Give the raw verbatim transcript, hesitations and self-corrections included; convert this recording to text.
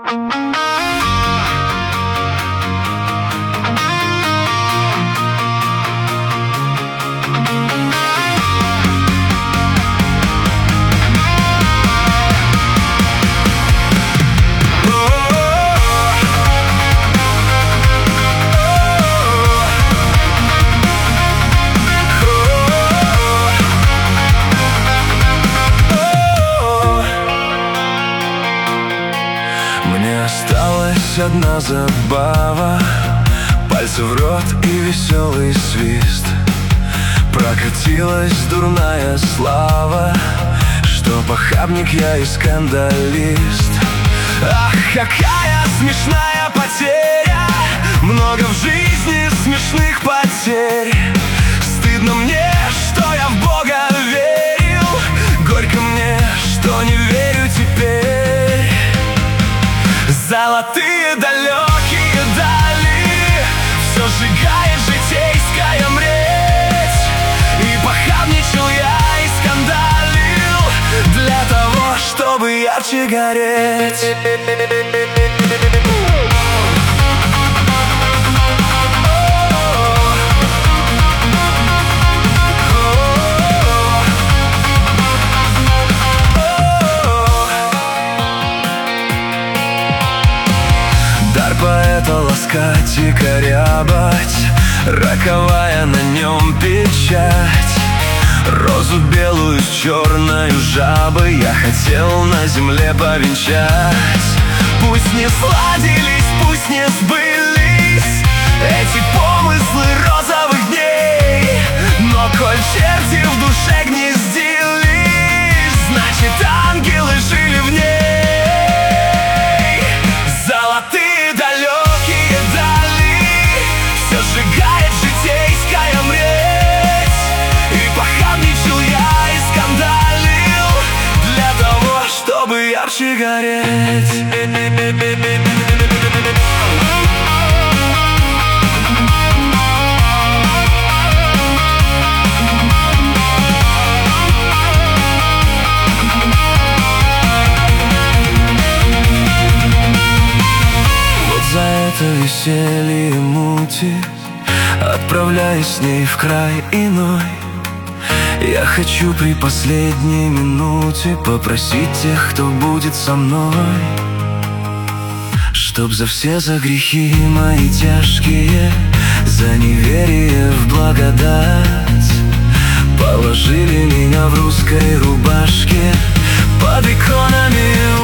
Мне осталась одна забава, пальцы в рот и веселый свист. Прокатилась дурная слава, что похабник я и скандалист. Ах, какая смешная потеря, много в жизни смешных потерь. Стыдно мне, что я в Бога верил, горько мне, что не верю теперь. Золотые далекие дали, все сжигает житейская мреть. И похабничал я и скандалил для того, чтобы ярче гореть. Поэта ласкать и корябать, роковая на нем печать. Розу белую с черною жабой я хотел на земле повенчать. Пусть не сладились, пусть не сбылись эти помыслы розовых дней, но коль черти в душе гнездились, значит ангелы жили в ней. Золотые далекие дали, все сжигает житейская мреть. И похабничал я и скандалил для того, чтобы ярче гореть. За это веселье мути, отправляясь с ней в край иной, я хочу при последней минуте попросить тех, кто будет со мной, чтоб за все за грехи мои тяжкие, за неверие в благодать, положили меня в русской рубашке под иконами